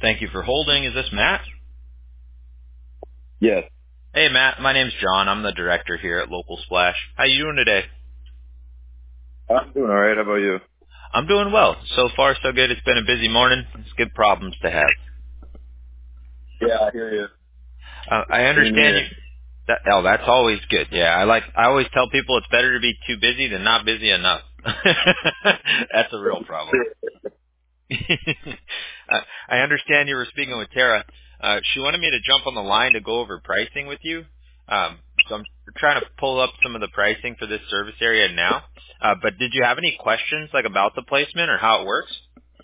Thank you for holding. Is this Matt? Yes. Hey, Matt. My name's John. I'm the director here at Local Splash. How you doing today? I'm doing all right. How about you? I'm doing well. So far, so good. It's been a busy morning. It's good problems to have. Yeah, I hear you. I Same understand you. here. That's always good. Yeah, I always tell people it's better to be too busy than not busy enough. That's a real problem. I understand you were speaking with Tara. She wanted me to jump on the line to go over pricing with you. So I'm trying to pull up some of the pricing for this service area now. But did you have any questions like about the placement or how it works?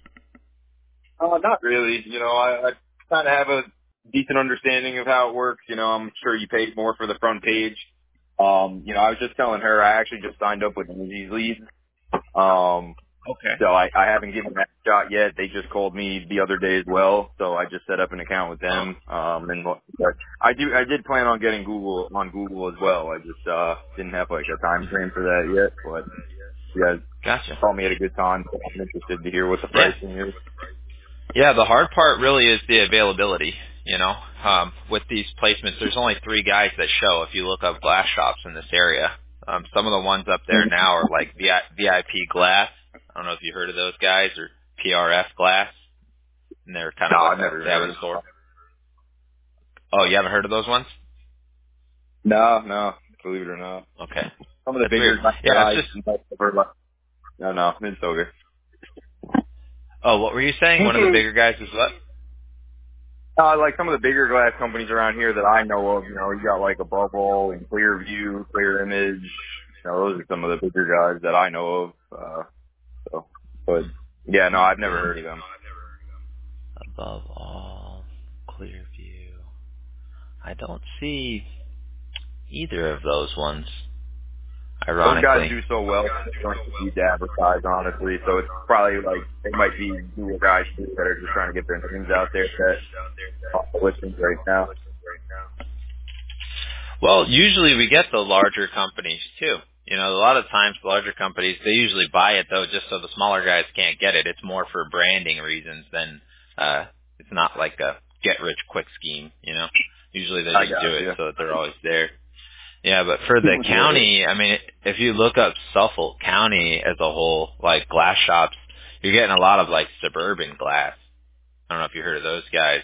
Not really. I kind of have a decent understanding of how it works. I'm sure you paid more for the front page. I was just telling her I actually just signed up with Angie's Lead. Okay. So I haven't given that a shot yet. They just called me the other day as well. So I just set up an account with them. But I did plan on getting on Google as well. I just, didn't have like a time frame for that yet, but you guys Gotcha. called me at a good time. So I'm interested to hear what the Yeah. pricing is. Yeah, the hard part really is the availability. With these placements, there's only 3 guys that show if you look up glass shops in this area. Some of the ones up there now are like VIP Glass. I don't know if you heard of those guys, or PRF Glass, and they're kind No, of I've never they have heard a of store. it. Oh, you haven't heard of those ones? No, believe it or not. Okay, Some of the that's weird. bigger guys that Yeah, it's I just. might have heard about. No, it's okay. Oh, what were you saying? One of the bigger guys is what? Like some of the bigger glass companies around here that I know of, you got like Above All and Clearview, Clear Image. Those are some of the bigger guys that I know of. So, but yeah, no, I've never heard of them. Above All, Clearview. I don't see either of those ones, Those guys ironically. do so well. They don't need to advertise, honestly. So it's probably like they might be newer guys too that are just trying to get their names out there that are listening right now. Well, usually we get the larger companies too. A lot of times the larger companies, they usually buy it though just so the smaller guys can't get it. It's more for branding reasons than, it's not like a get rich quick scheme. Usually they I just do got it you. so that they're always there. Yeah, but for the Yeah. county, I mean, if you look up Suffolk County as a whole, like glass shops, you're getting a lot of like suburban glass. I don't know if you heard of those guys.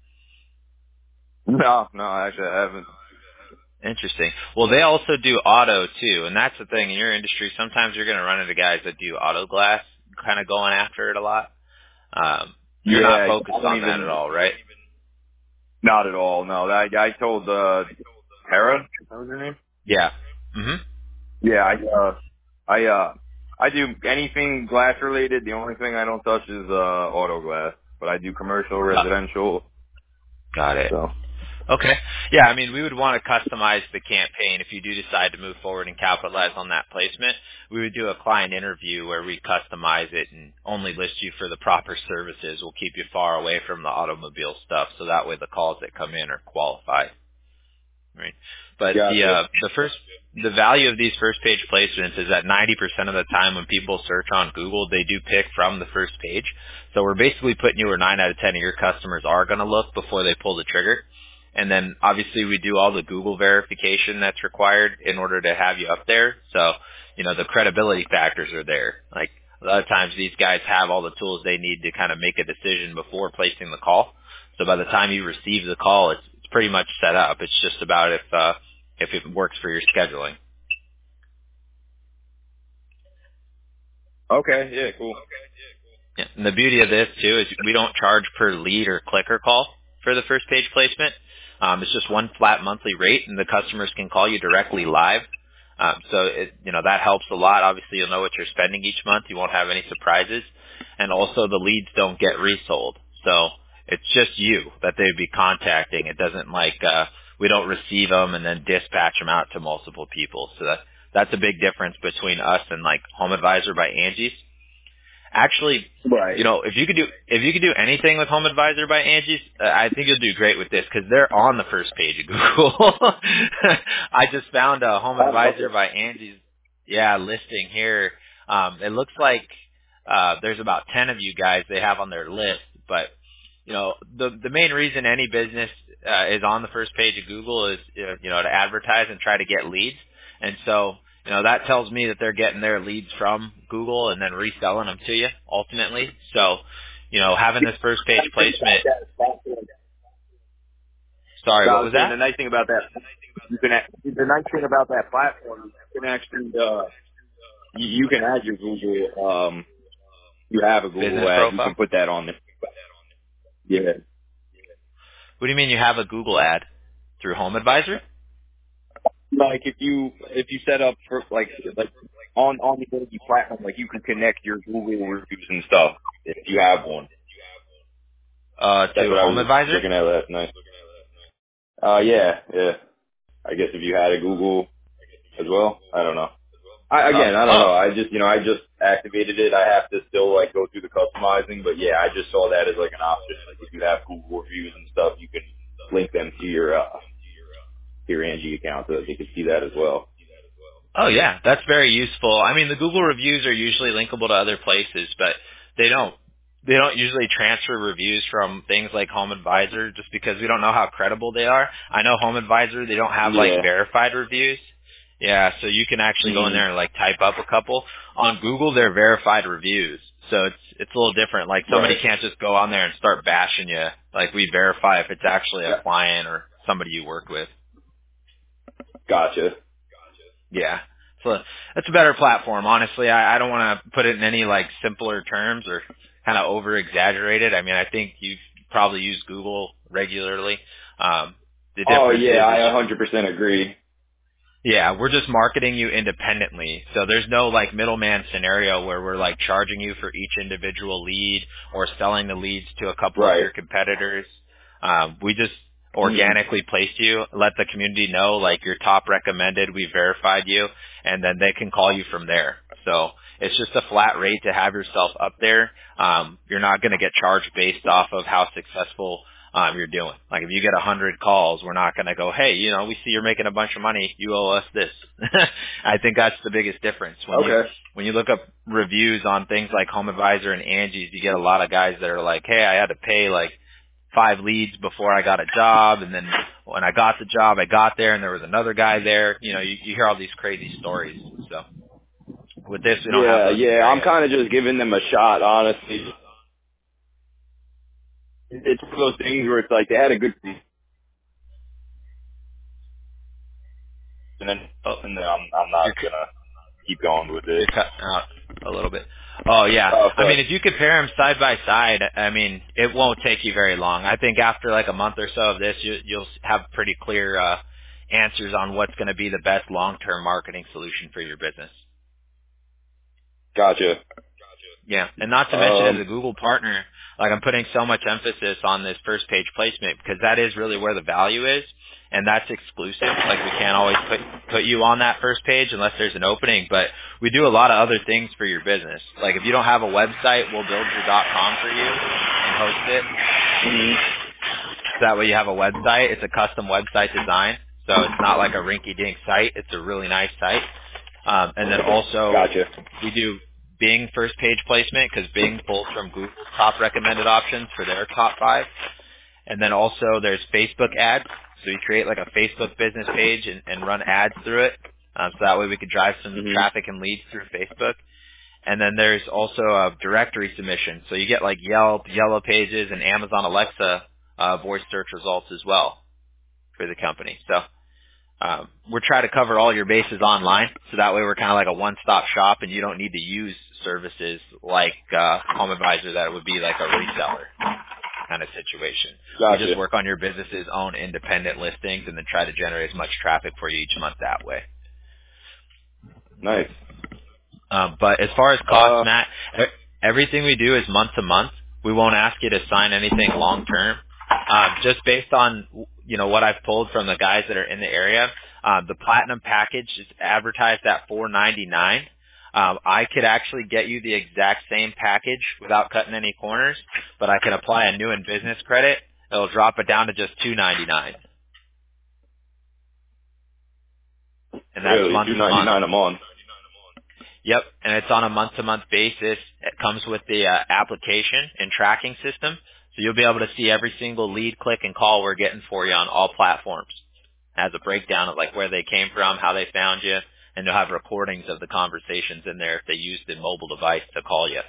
No, actually I haven't. Interesting. Well, they also do auto too, and that's the thing in your industry. Sometimes you're going to run into guys that do auto glass, kind of going after it a lot. You're not Yeah, focused I don't on that at even. all, right? Not at all. No, I told Tara. That was her name. Yeah. Mhm. Yeah, I do anything glass related. The only thing I don't touch is auto glass, but I do commercial, residential. Got it. So Okay. Yeah, I mean, we would want to customize the campaign if you do decide to move forward and capitalize on that placement. We would do a client interview where we customize it and only list you for the proper services. We'll keep you far away from the automobile stuff, so that way the calls that come in are qualified. Right. But gotcha. the value of these first page placements is that 90% of the time when people search on Google, they do pick from the first page. So we're basically putting you where 9 out of 10 of your customers are going to look before they pull the trigger. And then obviously we do all the Google verification that's required in order to have you up there. So, the credibility factors are there. Like a lot of times these guys have all the tools they need to kind of make a decision before placing the call. So by the time you receive the call, it's pretty much set up. It's just about if it works for your scheduling. Okay, yeah, cool. Yeah. And the beauty of this too is we don't charge per lead or clicker call for the first page placement. It's just one flat monthly rate, and the customers can call you directly live. That helps a lot. Obviously, you'll know what you're spending each month. You won't have any surprises, and also the leads don't get resold. So it's just you that they'd be contacting. It doesn't we don't receive them and then dispatch them out to multiple people. So that's a big difference between us and like Home Advisor by Angie's. Actually, Right. if you could do anything with Home Advisor by Angie's, I think you'll do great with this because they're on the first page of Google. I just found a Home Advisor Okay. by Angie's, listing here. It looks like there's about 10 of you guys they have on their list, but the main reason any business is on the first page of Google is to advertise and try to get leads. And so that tells me that they're getting their leads from Google and then reselling them to you ultimately. So having this first page placement. Sorry, what was that? The nice thing about that, the nice thing about that platform, you can actually you can add your Google. You have a Google business ad. profile? You can put that on there. Yeah. What do you mean you have a Google ad through Home Advisor? Like if you set up for like on the Adobe platform, like you can connect your Google reviews and stuff if you have one. To Home Advisor? Looking at last night. Yeah. I guess if you had a Google as well, I don't know. I don't know. I just activated it. I have to still go through the customizing, but yeah, I just saw that as an option. Like if you have Google reviews and stuff, you can link them to your Angie account so that they can see that as well. Oh yeah, that's very useful. I mean, the Google reviews are usually linkable to other places, but they don't usually transfer reviews from things like Home Advisor just because we don't know how credible they are. I know Home Advisor, they don't have verified reviews. Yeah, so you can actually go in there and type up a couple. On Google, they're verified reviews. So it's a little different. Somebody can't just go on there and start bashing you. We verify if it's actually a client or somebody you work with. Gotcha. Yeah. So that's a better platform, honestly. I don't want to put it in any simpler terms or kind of over exaggerate it. I mean, I think you've probably used Google regularly. The difference is I 100% agree. Yeah, we're just marketing you independently. So there's no middleman scenario where we're charging you for each individual lead or selling the leads to a couple of your competitors. We just organically placed you, let the community know you're top recommended, we verified you, and then they can call you from there. So it's just a flat rate to have yourself up there. You're not going to get charged based off of how successful you're doing. If you get 100 calls, we're not going to go, hey, we see you're making a bunch of money, you owe us this. I think that's the biggest difference. When you look up reviews on things like Home Advisor and Angie's, you get a lot of guys that are like, hey, I had to pay 5 leads before I got a job, and then when I got the job, I got there and there was another guy there. You hear all these crazy stories. So with this, we don't have those. Yeah, I'm kind of just giving them a shot, honestly. It's one of those things where it's they had a good season, and then I'm not gonna keep going with it. You're cutting out a little bit. Oh yeah, I mean, if you compare them side by side, I mean, it won't take you very long. I think after a month or so of this, you'll have pretty clear answers on what's going to be the best long-term marketing solution for your business. Gotcha. Yeah, and not to mention as a Google partner, I'm putting so much emphasis on this first page placement because that is really where the value is, and that's exclusive. We can't always put you on that first page unless there's an opening, but we do a lot of other things for your business. If you don't have a website, we'll build your .com for you and host it. So that way you have a website. It's a custom website design, so it's not a rinky-dink site. It's a really nice site. And then also we do Bing first page placement because Bing pulls from Google's top recommended options for their top 5. And then also there's Facebook ads. So you create a Facebook business page and run ads through it. So that way we could drive some traffic and leads through Facebook. And then there's also a directory submission. So you get Yelp, Yellow Pages, and Amazon Alexa voice search results as well for the company. So we're trying to cover all your bases online, so that way we're kind of a one-stop shop, and you don't need to use services like Home Advisor that would be a reseller kind of situation. Gotcha. We just work on your business's own independent listings and then try to generate as much traffic for you each month that way. Nice. But as far as costs, Matt, everything we do is month to month. We won't ask you to sign anything long term. Just based on what I've pulled from the guys that are in the area, the platinum package is advertised at $499. I could actually get you the exact same package without cutting any corners, but I can apply a new in business credit. It'll drop it down to just $299. And that's month to month. $299 a month. Yep, and it's on a month-to-month basis. It comes with the application and tracking system, So you'll be able to see every single lead, click, and call we're getting for you on all platforms. It has a breakdown of like where they came from, how they found you, and you'll have recordings of the conversations in there if they used the mobile device to call you.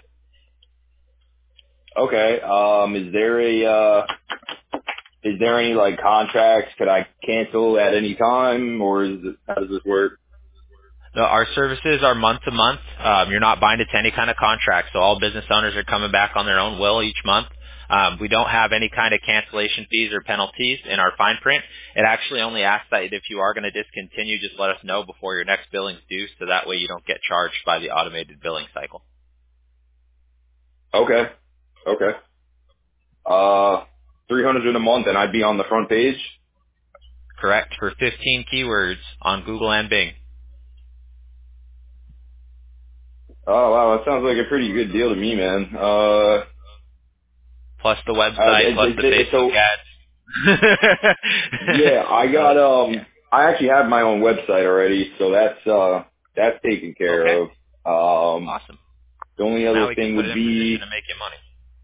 Okay. Is there any like contracts? Could I cancel at any time, or how does this work? No, our services are month to month. You're not binded to any kind of contract, so all business owners are coming back on their own will each month. We don't have any kind of cancellation fees or penalties in our fine print. It actually only asks that if you are going to discontinue, just let us know before your next billing's due, so that way you don't get charged by the automated billing cycle. Okay. Okay. 300 a month, and I'd be on the front page. Correct, for 15 keywords on Google and Bing. Oh wow, that sounds like a pretty good deal to me, man. Plus the website, plus the Facebook ads. Yeah, I actually have my own website already, so that's taken care Okay. of. Awesome. The only Now other we can thing put it would in position be, to make you money.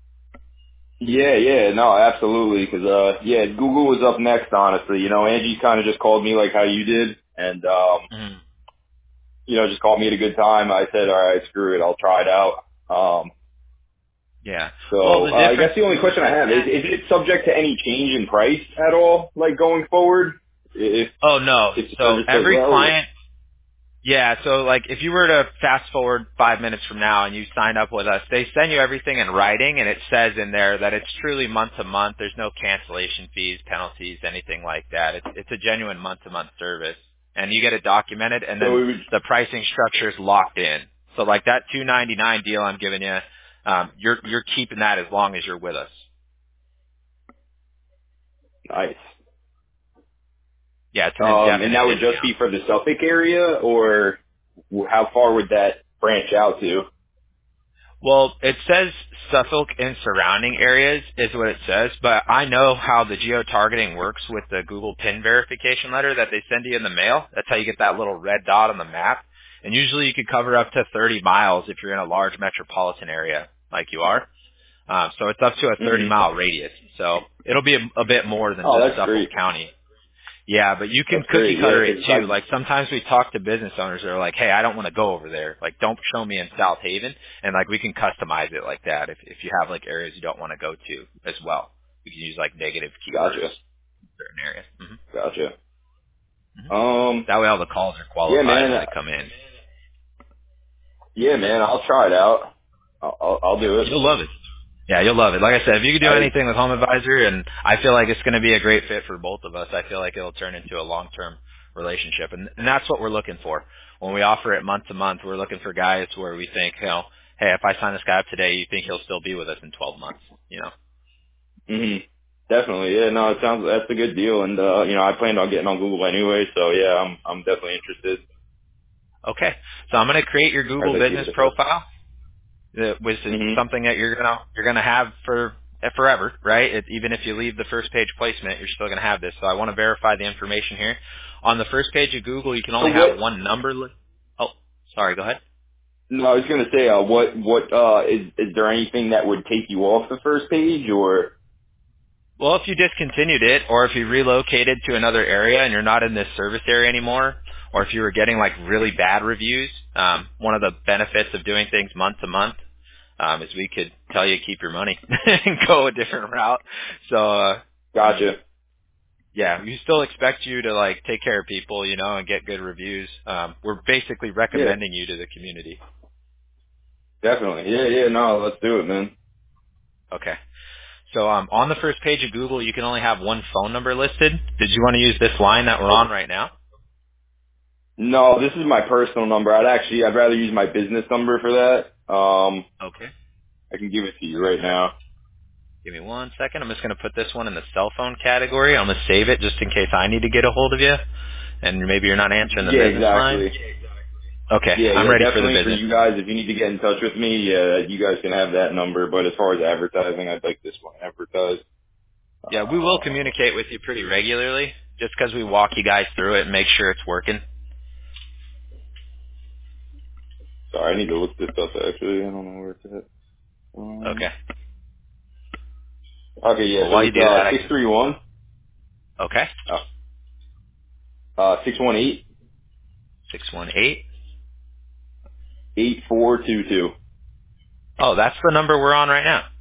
no, absolutely, because Google was up next, honestly. You know, Angie kind of just called me like how you did, and Mhm. just called me at a good time. I said, all right, screw it, I'll try it out. Yeah. Well, So the I difference. guess the only question I have is it subject to any change in price at all, like going forward? Oh no. If the So service does every well? client. Yeah. So like, if you were to fast forward 5 minutes from now and you sign up with us, they send you everything in writing, and it says in there that it's truly month to month. There's no cancellation fees, penalties, anything like that. It's a genuine month to month service, and you get it documented, and So then we would, the pricing structure is locked in. So like that $299 deal I'm giving you, you're keeping that as long as you're with us. nice. Yeah, it's an And that indefinite would just discount. be for the Suffolk area, or how far would that branch out to? Well, it says Suffolk and surrounding areas is what it says, but I know how the geo-targeting works with the Google PIN verification letter that they send you in the mail. That's how you get that little red dot on the map. And usually you could cover up to 30 miles if you're in a large metropolitan area like you are. So it's up to a Hmm. 30-mile radius. So it'll be a bit more than Oh, just that's Suffolk great. County. Yeah, but you can That's cookie great. Yeah, cutter it because too. Like sometimes we talk to business owners that are like, "Hey, I don't want to go over there. Like, don't show me in South Haven." And like we can customize it like that. If you have like areas you don't want to go to as well, we can use like negative keywords gotcha, in certain areas. gotcha. Hmm. That way, all the calls are Yeah, qualified when man. they come in. Yeah, man. I'll try it out. I'll do it. You'll love it. Yeah, you'll love it. Like I said, if you could do I anything with Home Advisor, and I feel like it's going to be a great fit for both of us. I feel like it'll turn into a long-term relationship, and that's what we're looking for. When we offer it month to month, we're looking for guys where we think, hey, if I sign this guy up today, you think he'll still be with us in 12 months, hmm Definitely, yeah. No, that's a good deal, and I planned on getting on Google anyway, so yeah, I'm definitely interested. Okay, so I'm going to create your I'd Google like to give business it a go. profile, which is Hmm. something that you're gonna have for forever, right? Even if you leave the first page placement, you're still gonna have this. So I want to verify the information here. On the first page of Google, you can So only what? have one number. Oh, sorry. Go ahead. No, I was gonna say, what is there anything that would take you off the first page, or? Well, if you discontinued it, or if you relocated to another area and you're not in this service area anymore, or if you were getting like really bad reviews, one of the benefits of doing things month to month is we could tell you keep your money and go a different route. So, Gotcha. yeah, we still expect you to like take care of people, and get good reviews. We're basically Yeah, recommending you to the community. definitely. Yeah. No, let's do it, man. Okay. So on the first page of Google, you can only have one phone number listed. Did you want to use this line that we're on right now? No, this is my personal number. I'd rather use my business number for that. Okay. I can give it to you right now. Give me 1 second. I'm just going to put this one in the cell phone category. I'm going to save it just in case I need to get a hold of you, and maybe you're not answering the Yeah, business line. exactly. Okay, I'm Yeah, ready for the definitely for business. you guys. If you need to get in touch with me, yeah, you guys can have that number. But as far as advertising, I'd like this one advertised. Yeah, we will communicate with you pretty regularly, just because we walk you guys through it and make sure it's working. Sorry, I need to look this up actually. I don't know where it's at. Okay. Okay, yeah. Well, So while you it's do that, I can. 631 Okay. 618 618. 8422. Oh, that's the number we're on right now.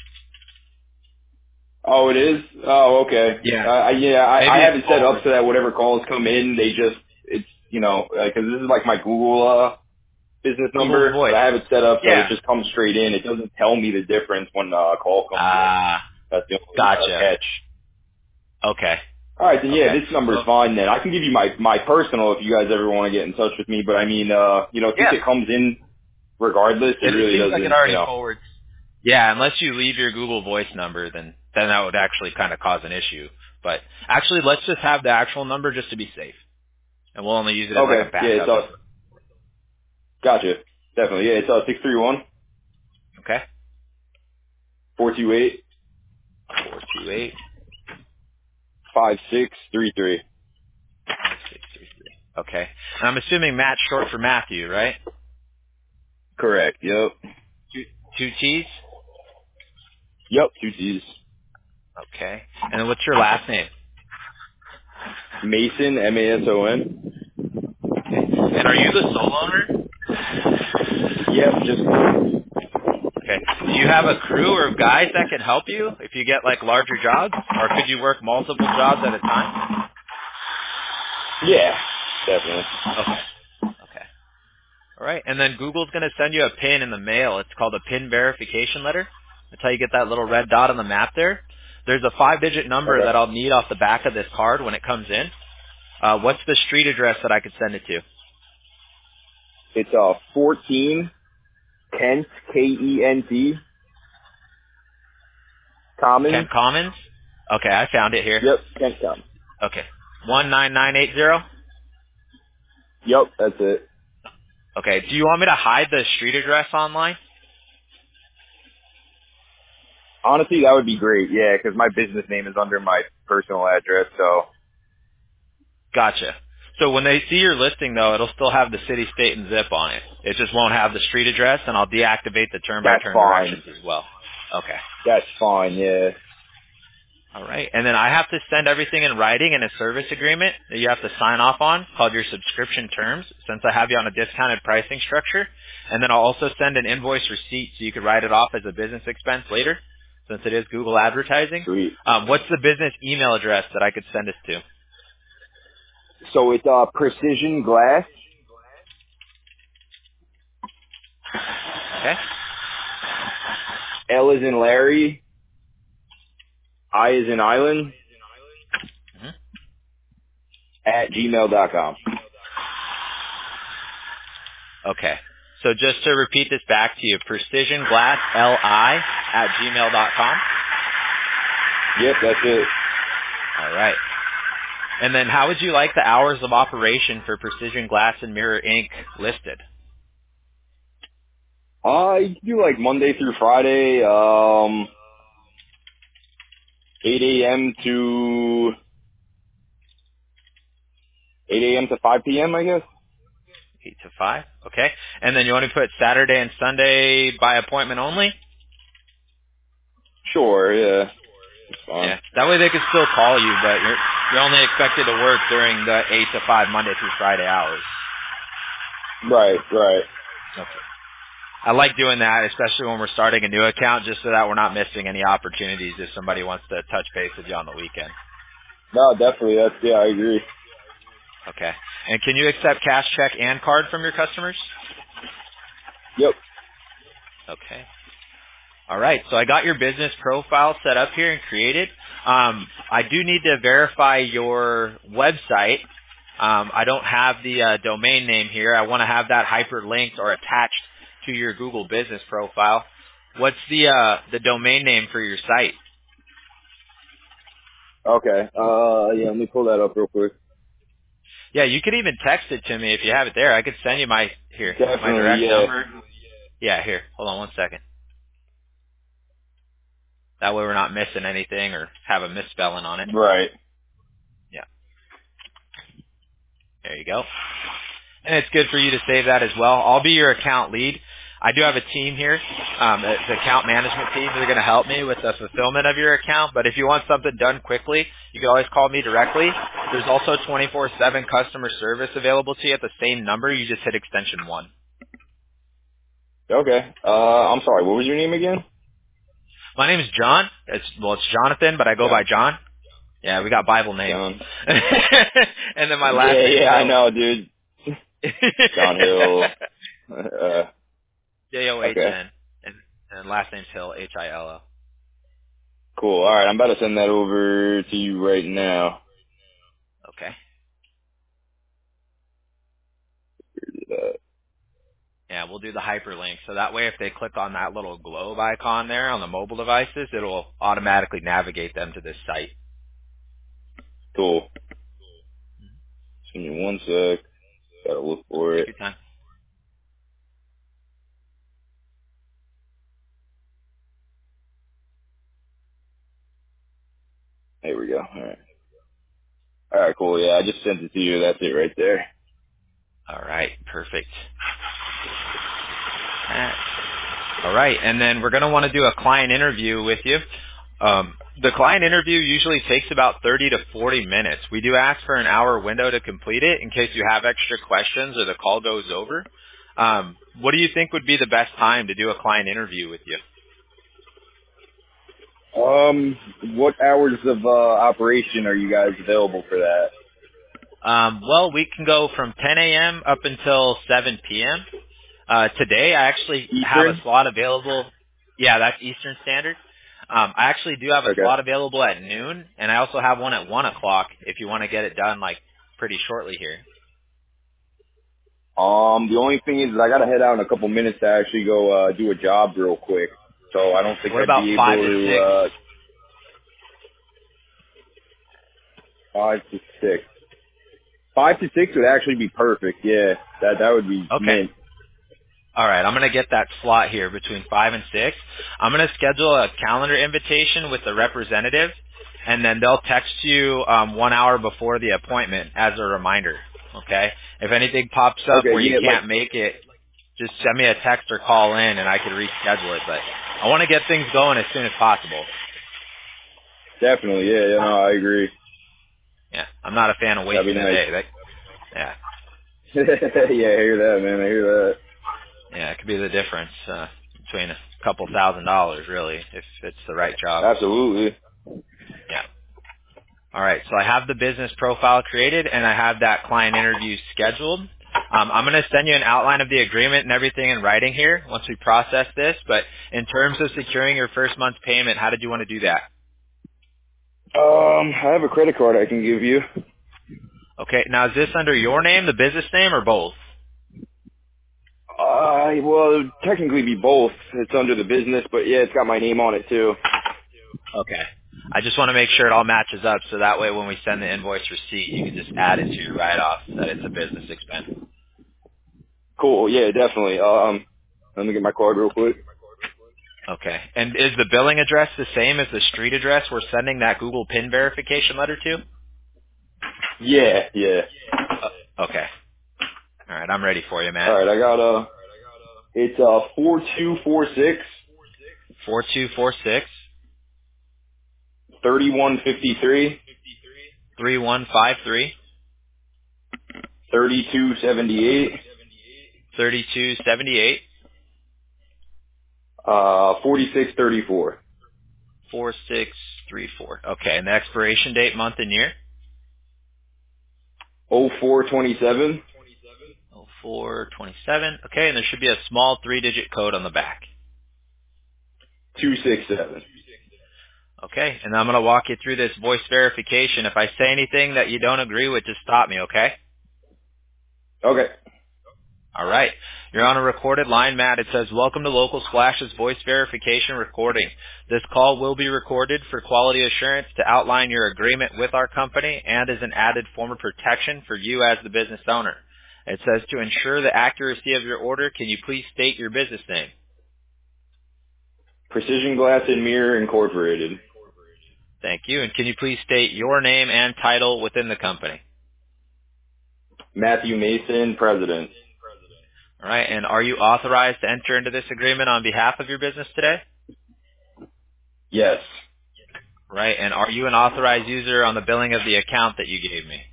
Oh, it is? Oh, okay. Yeah. I Maybe have it's it set up forward. so that whatever calls come in, it's, you know, because this is like my Google, business Google number, but Voice. I have it set up so that it Yeah. just comes straight in. It doesn't tell me the difference when a call comes in. Ah, That's the only gotcha. catch. Okay. All right, then yeah, Okay. this number's Well, fine then. I can give you my personal if you guys ever want to get in touch with me, but I mean, you know, since yeah. it comes in regardless, it It really seems like it doesn't, you already know. forwards. Yeah, unless you leave your Google Voice number, then that would actually kind of cause an issue. But actually, let's just have the actual number just to be safe, and we'll only use it as like a Okay, yeah, backup. gotcha. Definitely, yeah, it's 631 Okay. 428 428 5633. 5633. Okay. And I'm assuming Matt's short for Matthew, right? Correct, yep. Two T's. Yep, two T's. Okay. And then what's your last name? Mason, Mason. Okay. And are you the sole owner? Yep, just, Okay. Do you have a crew or guys that can help you if you get like larger jobs, or could you work multiple jobs at a time? yeah, definitely. Okay. Okay. All right. And then Google's going to send you a PIN in the mail. It's called a PIN verification letter. That's how you get that little red dot on the map there. There's a 5-digit number Okay. that I'll need off the back of this card when it comes in. What's the street address that I could send it to? It's 14 Kent, Kent, Commons. Kent Commons? Okay, I found it here. Yep, Kent Commons. Okay. 19980? Yep, that's it. Okay. Do you want me to hide the street address online? Honestly, that would be great. Yeah, because my business name is under my personal address. So Gotcha. So when they see your listing, though, it'll still have the city, state, and zip on it. It just won't have the street address, and I'll deactivate the that's turn-by-turn fine. directions as well. Okay. That's fine. Yeah. All right. And then I have to send everything in writing in a service agreement that you have to sign off on called your subscription terms, since I have you on a discounted pricing structure. And then I'll also send an invoice receipt so you could write it off as a business expense later, since it is Google advertising. Sweet. What's the business email address that I could send this to? So it's Precision Glass. Okay. L is in Larry. I is in Island. Mhm. At gmail.com. Okay. So just to repeat this back to you, precisionglassli@gmail.com. Yep, that's it. All right. And then how would you like the hours of operation for Precision Glass and Mirror Inc. listed? You can do like Monday through Friday, 8 a.m. to 8 a.m. to 5 p.m. I guess. 8 to 5. Okay. And then you want to put Saturday and Sunday by appointment only? Sure, yeah, it's fine. Yeah. That way they can still call you, but you're only expected to work during the 8 to 5 Monday through Friday hours. Right. Okay. I like doing that, especially when we're starting a new account, just so that we're not missing any opportunities if somebody wants to touch base with you on the weekend. No, definitely. I agree. Okay. And can you accept cash, check, and card from your customers? Yep. Okay. All right. So I got your business profile set up here and created. I do need to verify your website. I don't have the domain name here. I want to have that hyperlinked or attached to your Google business profile. What's the domain name for your site? Okay. Yeah, let me pull that up real quick. Yeah, you could even text it to me if you have it there. I could send you my Definitely, direct yeah. number. Yeah, here. Hold on one second. That way we're not missing anything or have a misspelling on it. Right. Yeah. There you go. And it's good for you to save that as well. I'll be your account lead. I do have a team here, the account management team. They're going to help me with the fulfillment of your account. But if you want something done quickly, you can always call me directly. There's also 24/7 customer service available to you at the same number. You just hit extension 1. Okay. I'm sorry. What was your name again? My name is John. It's Jonathan, but I go by John. Yeah, we got Bible names. John. And then my last name is Yeah, I Hill. know, dude. John Hill. John, Okay. and last name's Hill, Hill. Cool. All right, I'm about to send that over to you right now. Okay. Uh, Yeah, we'll do the hyperlink. So that way if they click on that little globe icon there on the mobile devices, it'll automatically navigate them to this site. cool. Just give me one sec. Gotta look for Take it. your time. There we go. All right. All right, cool. Yeah, I just sent it to you. That's it right there. All right, perfect. All right, and then we're going to want to do a client interview with you. The client interview usually takes about 30 to 40 minutes. We do ask for an hour window to complete it in case you have extra questions or the call goes over. What do you think would be the best time to do a client interview with you? What hours of operation are you guys available for that? Well, we can go from 10 a.m. up until 7 p.m. Today, I actually have a Eastern? slot available. Yeah, that's Eastern Standard. I actually do have a Okay. slot available at noon, and I also have one at 1 o'clock if you want to get it done, like, pretty shortly here. The only thing is that I gotta head out in a couple minutes to actually go do a job real quick. So I don't think What I'd about be 5 able to to 6? 5 to 6. 5 to 6 would actually be perfect. Yeah, that would be Okay. mint. All right, I'm going to get that slot here between 5 and 6. I'm going to schedule a calendar invitation with the representative, and then they'll text you 1 hour before the appointment as a reminder, okay? If anything pops up Okay, where you yeah, like can't make it, just send me a text or call in, and I can reschedule it. But I want to get things going as soon as possible. definitely. Yeah, no, I agree. Yeah, I'm not a fan of That'd be wasting a nice. day. Yeah, Yeah, I hear that, man. I hear that. yeah, it could be the difference between a couple $1,000s, really, if it's the right job. Absolutely. Yeah. All right, so I have the business profile created, and I have that client interview scheduled. I'm going to send you an outline of the agreement and everything in writing here once we process this, but in terms of securing your first month's payment, how did you want to do that? I have a credit card I can give you. Okay, now is this under your name, the business name, or both? Well, it would technically be both. It's under the business, but yeah, it's got my name on it too. Okay. I just want to make sure it all matches up so that way when we send the invoice receipt, you can just add it to your write-off that it's a business expense. Cool. Yeah, definitely. Let me get my card real quick. Okay. And is the billing address the same as the street address we're sending that Google PIN verification letter to? Yeah, yeah. Okay. All right. I'm ready for you, All man. right, I got it's 4246 4246 3153 3153 3278 3278 4634 4634. Okay. And the expiration date, month, and year? 0427 0427. Okay. And there should be a small 3-digit code on the back. 267. Okay, and I'm going to walk you through this voice verification. If I say anything that you don't agree with, just stop me, okay? Okay. All right. You're on a recorded line, Matt. It says, welcome to Local Splash's voice verification recording. This call will be recorded for quality assurance to outline your agreement with our company and as an added form of protection for you as the business owner. It says, to ensure the accuracy of your order, can you please state your business name? Precision Glass and Mirror Incorporated. Thank you. And can you please state your name and title within the company? Matthew Mason, President. All right. And are you authorized to enter into this agreement on behalf of your business today? Yes. Right. And are you an authorized user on the billing of the account that you gave me?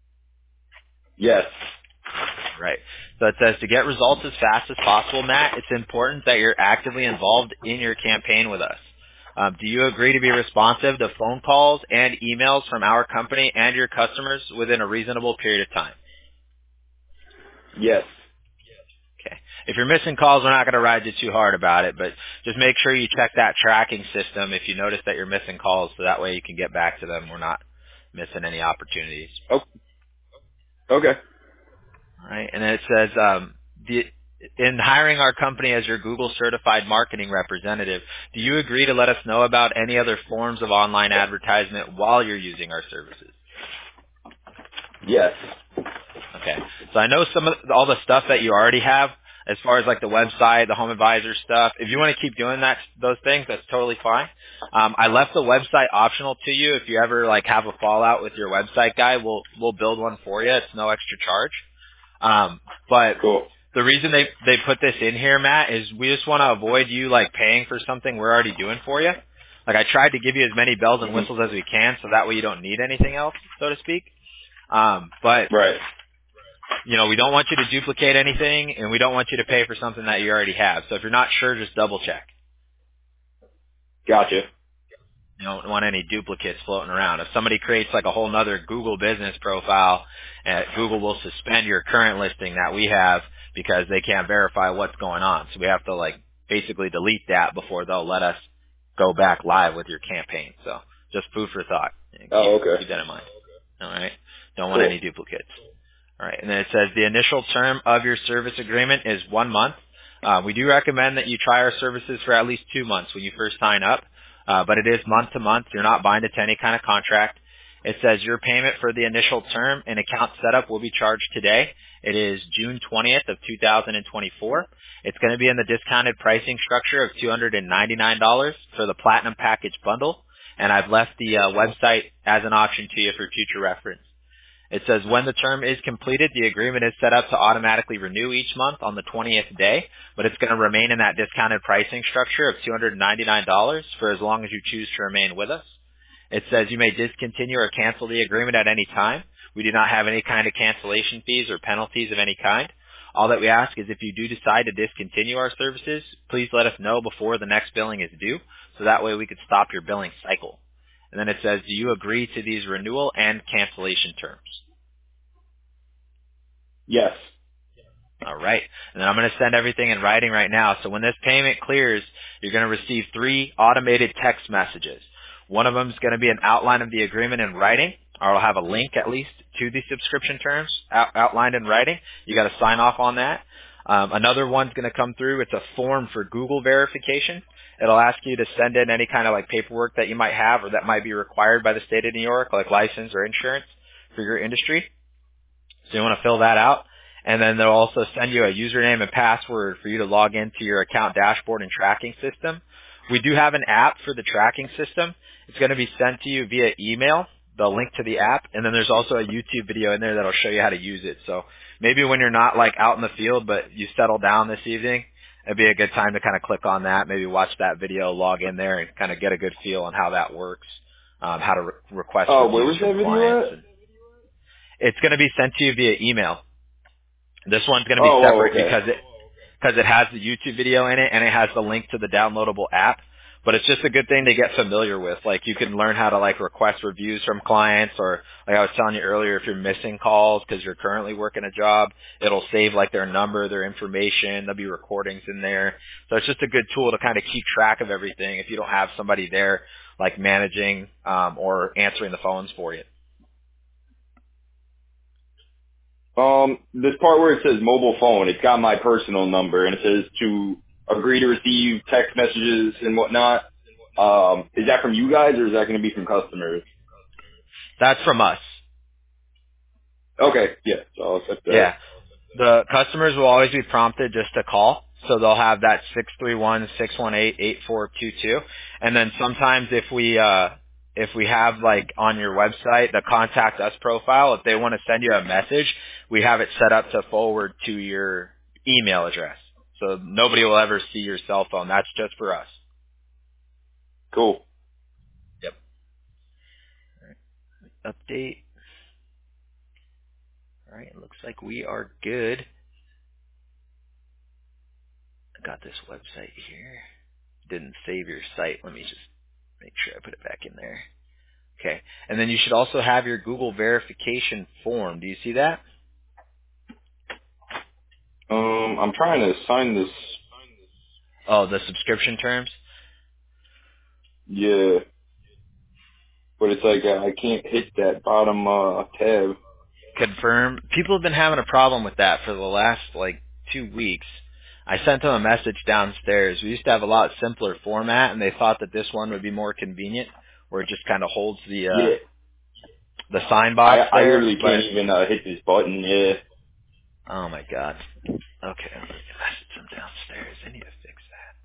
Yes. Right. So it says to get results as fast as possible, Matt, it's important that you're actively involved in your campaign with us. Do you agree to be responsive to phone calls and emails from our company and your customers within a reasonable period of time? Yes. Okay. If you're missing calls, we're not going to ride you too hard about it, but just make sure you check that tracking system if you notice that you're missing calls, so that way you can get back to them. We're not missing any opportunities. Oh. Okay. All right. And then it says, in hiring our company as your Google certified marketing representative, do you agree to let us know about any other forms of online advertisement while you're using our services? Yes. Okay. So I know all the stuff that you already have as far as like the website, the home advisor stuff. If you want to keep doing those things, that's totally fine. I left the website optional to you. If you ever like have a fallout with your website guy, we'll build one for you. It's no extra charge. But Cool. the reason they put this in here, Matt, is we just want to avoid you like paying for something we're already doing for you. Like I tried to give you as many bells and whistles as we can, so that way you don't need anything else, so to speak. But Right. you know, we don't want you to duplicate anything, and we don't want you to pay for something that you already have. So if you're not sure, just double check. Gotcha. You don't want any duplicates floating around. If somebody creates like a whole nother Google business profile, Google will suspend your current listing that we have because they can't verify what's going on. So we have to like basically delete that before they'll let us go back live with your campaign. So just food for thought. Okay. Keep that in mind. All right. Don't want Cool. any duplicates. All right. And then it says the initial term of your service agreement is 1 month. We do recommend that you try our services for at least 2 months when you first sign up. But it is month to month. You're not binded to any kind of contract. It says your payment for the initial term and account setup will be charged today. It is June 20th of 2024. It's going to be in the discounted pricing structure of $299 for the Platinum Package bundle. And I've left the website as an option to you for future reference. It says when the term is completed, the agreement is set up to automatically renew each month on the 20th day, but it's going to remain in that discounted pricing structure of $299 for as long as you choose to remain with us. It says you may discontinue or cancel the agreement at any time. We do not have any kind of cancellation fees or penalties of any kind. All that we ask is if you do decide to discontinue our services, please let us know before the next billing is due, so that way we could stop your billing cycle. And then it says, do you agree to these renewal and cancellation terms? Yes. All right. And then I'm going to send everything in writing right now. So when this payment clears, you're going to receive 3 automated text messages. One of them is going to be an outline of the agreement in writing, or I'll have a link at least to the subscription terms outlined in writing. You got to sign off on that. Another one's going to come through. It's a form for Google verification. It'll ask you to send in any kind of like paperwork that you might have or that might be required by the state of New York, like license or insurance for your industry. So you want to fill that out. And then they'll also send you a username and password for you to log into your account dashboard and tracking system. We do have an app for the tracking system. It's going to be sent to you via email, the link to the app, and then there's also a YouTube video in there that'll show you how to use it. So maybe when you're not like out in the field, but you settle down this evening, it'd be a good time to kind of click on that, maybe watch that video, log in there, and kind of get a good feel on how that works, how to request Oh, reviews where was that from video clients. at? It's going to be sent to you via email. This one's going to be separate because it has the YouTube video in it and it has the link to the downloadable app. But it's just a good thing to get familiar with. Like you can learn how to like request reviews from clients, or like I was telling you earlier, if you're missing calls because you're currently working a job, it'll save like their number, their information. There'll be recordings in there. So it's just a good tool to kind of keep track of everything if you don't have somebody there like managing or answering the phones for you. This part where it says mobile phone, it's got my personal number and it says to agree to receive text messages and whatnot. Is that from you guys or is that going to be from customers? That's from us. Okay, yeah, so I'll accept that. Yeah. The customers will always be prompted just to call. So they'll have that 631-618-8422. And then sometimes if we have like on your website the contact us profile, if they want to send you a message, we have it set up to forward to your email address. So nobody will ever see your cell phone. That's just for us. Cool. Yep. Update. All right. It looks like we are good. I got this website here. Didn't save your site. Let me just make sure I put it back in there. Okay. And then you should also have your Google verification form. Do you see that? I'm trying to sign this. Oh, the subscription terms? Yeah, but it's like I can't hit that bottom tab. Confirm. People have been having a problem with that for the last, 2 weeks. I sent them a message downstairs. We used to have a lot simpler format, and they thought that this one would be more convenient, where it just kind of holds Yeah, the sign box I there. literally But can't even hit this button. Yeah. oh my god. Okay, I'm gonna message them downstairs. They need to fix that.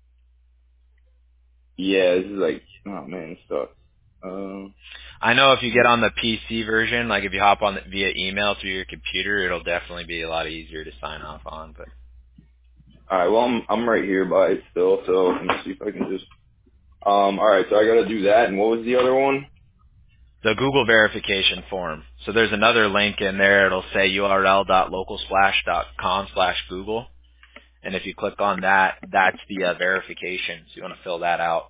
Yeah, this is like, oh man, it sucks. I know if you get on the PC version, like if you hop on via email through your computer, it'll definitely be a lot easier to sign off on. But Alright, well I'm right here by it still, so let me see if I can just alright, so I gotta do that, and what was the other one? the Google verification form. So there's another link in there. It'll say url.localsplash.com/Google. And if you click on that, that's the verification. So you want to fill that out.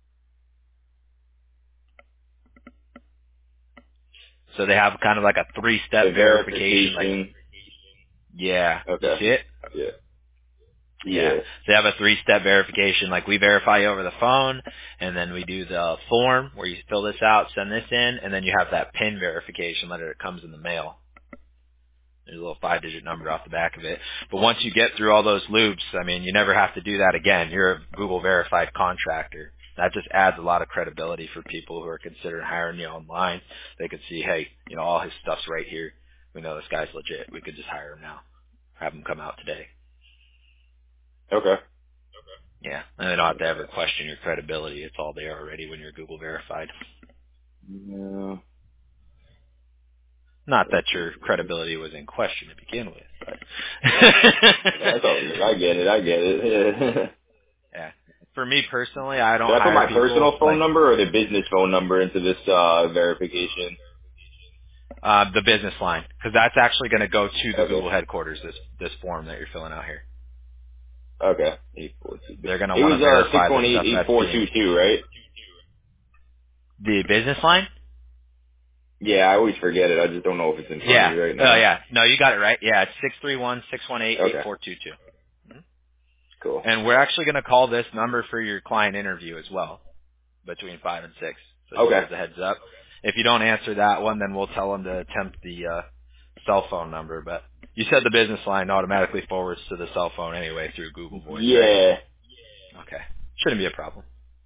So they have kind of like a 3-step The verification. verification. Yeah. You Okay. see it? Yeah. Yeah. Yeah. So they have a 3-step verification. Like we verify you over the phone, and then we do the form where you fill this out, send this in, and then you have that PIN verification letter that comes in the mail. There's a little 5-digit number off the back of it. But once you get through all those loops, I mean, you never have to do that again. You're a Google verified contractor. That just adds a lot of credibility for people who are considering hiring you online. They could see, hey, all his stuff's right here. We know this guy's legit. We could just hire him now. Have him come out today. Okay. Yeah. And they don't have to ever question your credibility. It's all there already when you're Google verified. Yeah. Not that your credibility was in question to begin with, but That's all good. I get it. yeah. For me personally, I don't Should I put hire my people personal phone number or the business phone number into this verification? the business line, because that's actually going to go to the Okay. Google headquarters. This form that you're filling out here, Okay. 842. they're going to It want to was verify the stuff that's being 618-8422, right? the business line. Yeah, I always forget it. I just don't know if it's in front of Yeah. me right Oh now. yeah. No, you got it right. Yeah, it's 631-618-8422. Okay. Cool. And we're actually going to call this number for your client interview as well, between 5 and 6. So just Okay. as a heads up. If you don't answer that one, then we'll tell them to attempt the cell phone number. But you said the business line automatically forwards to the cell phone anyway through Google Voice, right? Yeah. Okay. Shouldn't be a problem.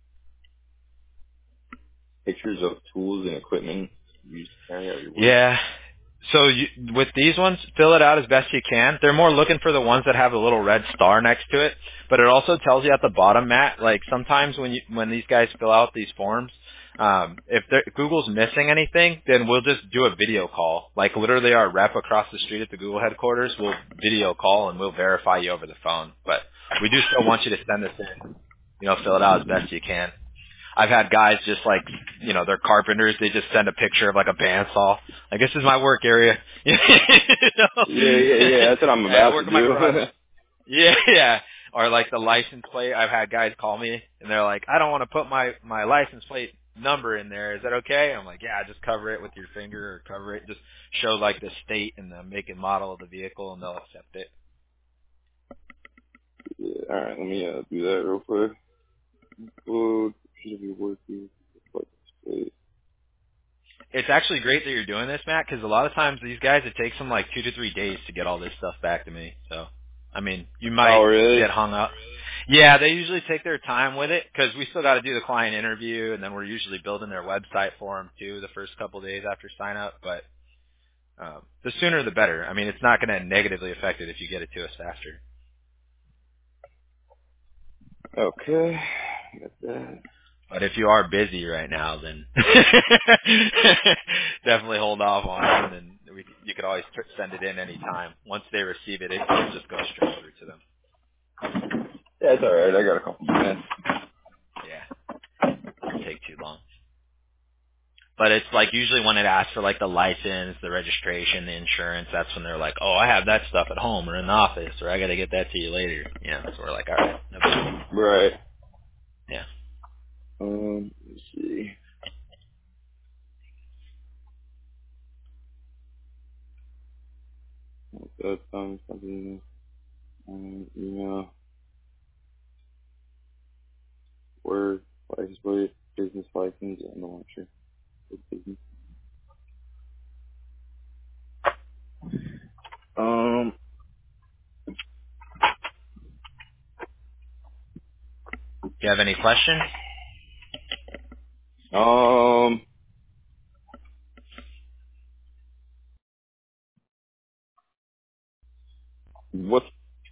Pictures of tools and equipment used to carry out your work. Yeah. So with these ones, fill it out as best you can. They're more looking for the ones that have a little red star next to it, but it also tells you at the bottom, Matt, like sometimes when these guys fill out these forms, if Google's missing anything, then we'll just do a video call. Like literally our rep across the street at the Google headquarters will video call and we'll verify you over the phone. But we do still want you to send this in, fill it out as best you can. I've had guys just they're carpenters. They just send a picture of like a bandsaw. Like, this is my work area. Yeah. That's what I'm I about work to in my garage. do. Yeah. Or like the license plate. I've had guys call me and they're like, I don't want to put my license plate number in there. Is that okay? I'm like, yeah, just cover it with your finger or cover it. Just show like the state and the make and model of the vehicle and they'll accept it. Yeah, all right, let me do that real quick. Food, should be working. It's actually great that you're doing this, Matt, because a lot of times these guys, it takes them like 2 to 3 days to get all this stuff back to me. So, I mean, you might Oh, really? get hung up. Yeah, they usually take their time with it because we still got to do the client interview, and then we're usually building their website for them too the first couple of days after sign up. But the sooner the better. I mean, it's not going to negatively affect it if you get it to us faster. Okay, got that. But if you are busy right now, then definitely hold off on it, and then you could always send it in anytime. Once they receive it, it'll just go straight through to them. Yeah, it's all right. I got a couple minutes. Yeah, it won't take too long. But it's like usually when it asks for like the license, the registration, the insurance, that's when they're like, oh, I have that stuff at home or in the office, or I got to get that to you later. You know, so we're like, all right, no problem. Right. Yeah. Let's see. Something, email, word, license plate, business license, and the launcher. Business. Do you have any questions? What's,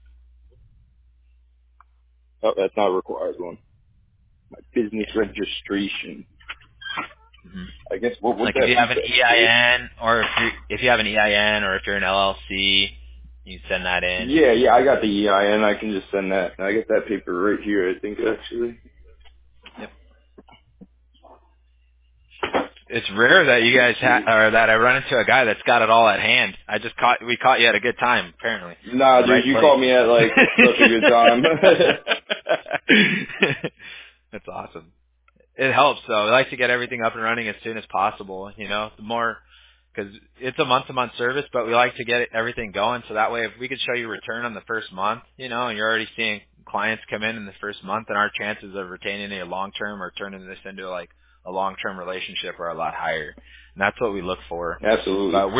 oh, that's not a required one. My business registration. Mm-hmm. I guess what would Like that if you have an be? EIN, or if you have an EIN, or if you're an LLC, you send that in. Yeah, I got the EIN. I can just send that. I get that paper right here, I think, actually. Yep. It's rare that you guys or that I run into a guy that's got it all at hand. We caught you at a good time, apparently. Nah, dude, Right you place. caught me at, like, such a good time. That's awesome. It helps, though. I like to get everything up and running as soon as possible, you know, the more, because it's a month-to-month service, but we like to get everything going, so that way if we could show you return on the first month, you know, and you're already seeing clients come in the first month, then our chances of retaining a long-term or turning this into, like, a long-term relationship are a lot higher. And that's what we look for. Absolutely. But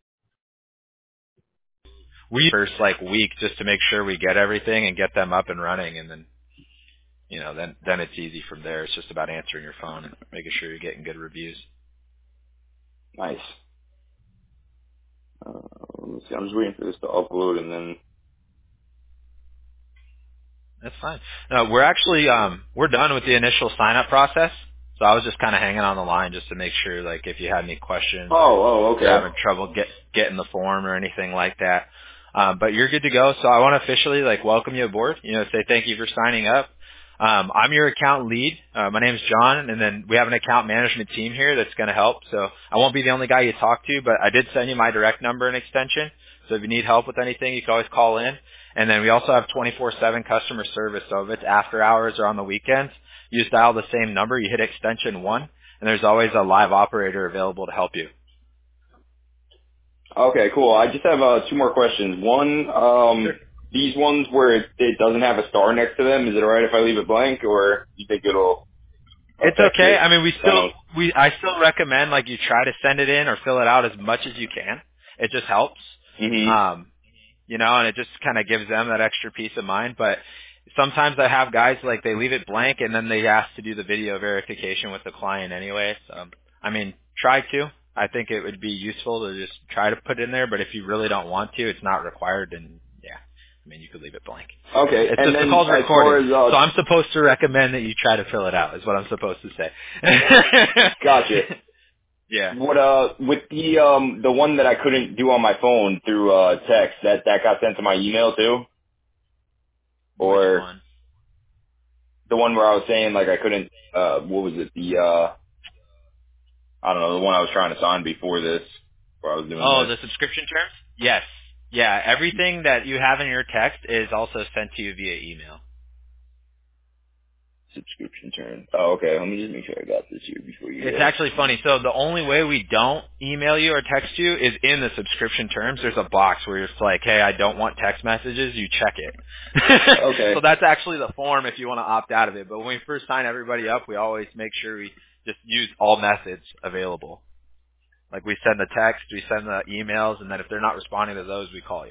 we first, like, week just to make sure we get everything and get them up and running, and then, you know, then it's easy from there. It's just about answering your phone and making sure you're getting good reviews. Nice. Let's see. I'm just waiting for this to upload, and then. That's fine. No, we're actually we're done with the initial sign up process. So I was just kind of hanging on the line just to make sure, like, if you had any questions, Oh, if you're okay. having trouble getting the form or anything like that. But you're good to go. So I want to officially, like, welcome you aboard. You know, say thank you for signing up. I'm your account lead. My name is John, and then we have an account management team here that's going to help. So I won't be the only guy you talk to, but I did send you my direct number and extension. So if you need help with anything, you can always call in. And then we also have 24/7 customer service. So if it's after hours or on the weekends, you just dial the same number, you hit extension 1, and there's always a live operator available to help you. Okay, cool. I just have 2 more questions. One, Sure. these ones where it doesn't have a star next to them, is it alright if I leave it blank, or you think it'll It's affect okay. it? I mean, I still recommend, like, you try to send it in or fill it out as much as you can. It just helps. Mm-hmm. You know, and it just kind of gives them that extra peace of mind. But sometimes I have guys, like, they leave it blank and then they ask to do the video verification with the client anyway. So, I mean, try to. I think it would be useful to just try to put in there, but if you really don't want to, it's not required, and yeah, I mean, you could leave it blank. Okay, It's and just the then call's as far recorded, as so I'm supposed to recommend that you try to fill it out, is what I'm supposed to say. gotcha. Yeah. What with the one that I couldn't do on my phone through text, that got sent to my email too? Which Or one? the one where I was saying, like, I couldn't what was it, I don't know, the one I was trying to sign before this, where I was doing Oh, this the subscription terms? Yes. Yeah, everything that you have in your text is also sent to you via email. subscription term. Oh, okay, let me just make sure I got this here before you It's go. actually funny. So the only way we don't email you or text you is in the subscription terms. There's a box where it's like, hey, I don't want text messages. You check it. Okay. So that's actually the form if you want to opt out of it. But when we first sign everybody up, we always make sure we just use all methods available. Like, we send the text, we send the emails, and then if they're not responding to those, we call you.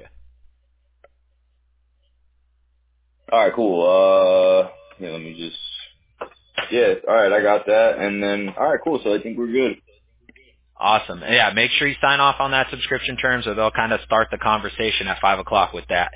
Alright, cool. Yeah, let me just, yeah, alright, I got that. And then, alright, cool, so I think we're good. Awesome. Yeah, make sure you sign off on that subscription terms, or they'll kind of start the conversation at 5 o'clock with that.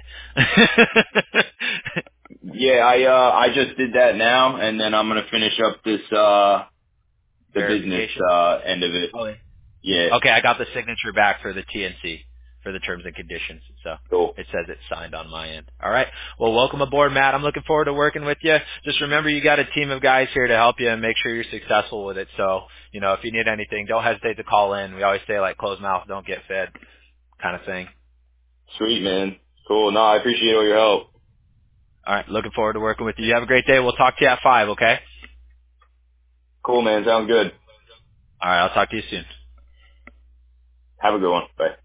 Yeah, I just did that now, and then I'm gonna finish up this, the business, Verification. end of it. Oh, Yeah. Okay, I got the signature back for the TNC, for the terms and conditions. So Cool. it says it's signed on my end. All right. Well, welcome aboard, Matt. I'm looking forward to working with you. Just remember, you got a team of guys here to help you and make sure you're successful with it. So, if you need anything, don't hesitate to call in. We always say, like, closed mouth, don't get fed kind of thing. Sweet, man. Cool. No, I appreciate all your help. All right. Looking forward to working with you. You have a great day. We'll talk to you at 5, okay? Cool, man. Sounds good. All right. I'll talk to you soon. Have a good one. Bye.